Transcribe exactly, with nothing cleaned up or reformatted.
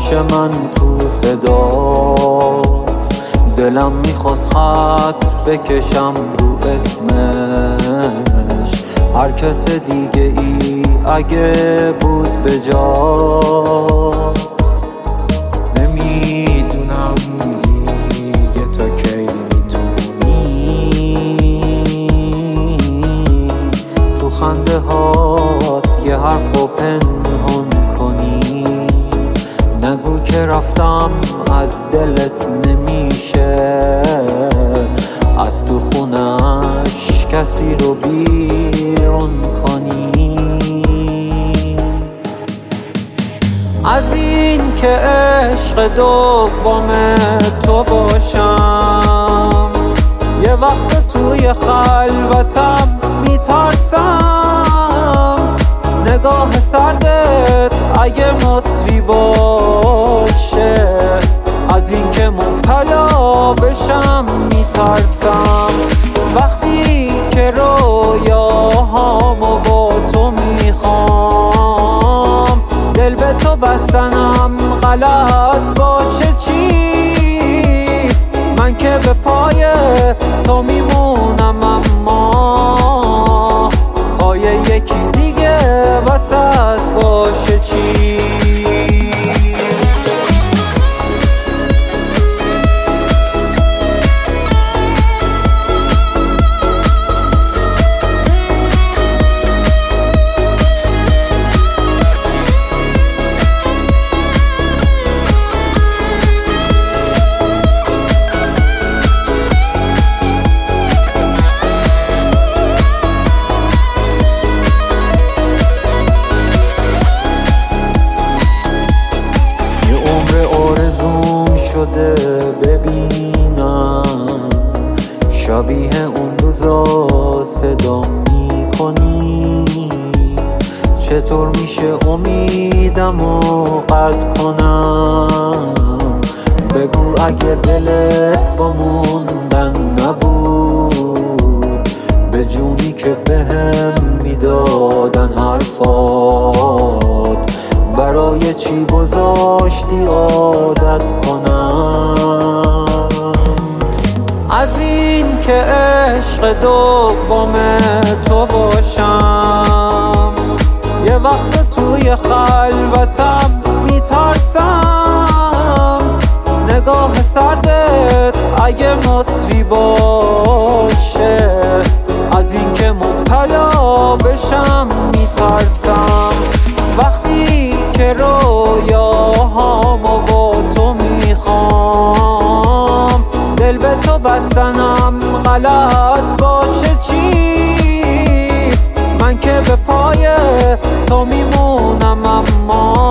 نباشه من تو صدات، دلم میخواست خط بکشم رو اسمش، هر کس دیگه ای اگه بود به جات. نمیدونم دیگه تا کی میتونی تو خنده هات یه حرفو پنهان کنی، نگو که رفتم از دلت نمیشه، از تو خونش کسی رو بیرون کنی. از این که عشق دوم تو باشم، یه وقت توی خلوتم میترسم، نگاه سردت اگه مصری باشه، از این که مبتلا بشم میترسم. وقتی که رویاهامو با تو میخوام، دل به تو بستنم غلط باشه چی؟ من که به پای تو میمونم، اما پای یکی دیگه وسط باشه چی؟ شده ببینم شبیه اون روزا صدا میکنی، چطور میشه امیدم رو قطع کنم؟ بگو اگه دلت با موندن نبود، به جونی که بهم میدادن حرفات، برای چی گذاشتی عادت کنم؟ از این که عشق دوم تو باشم، یه وقت توی خلوتم میترسم، نگاه سردت اگه مصری باشه، از این که مبتلا بشم میترسم. وقتی که رویاهامو با تو میخوام، دل به تو بستنم غلط باشه چی؟ من که به پای تو میمونم، اما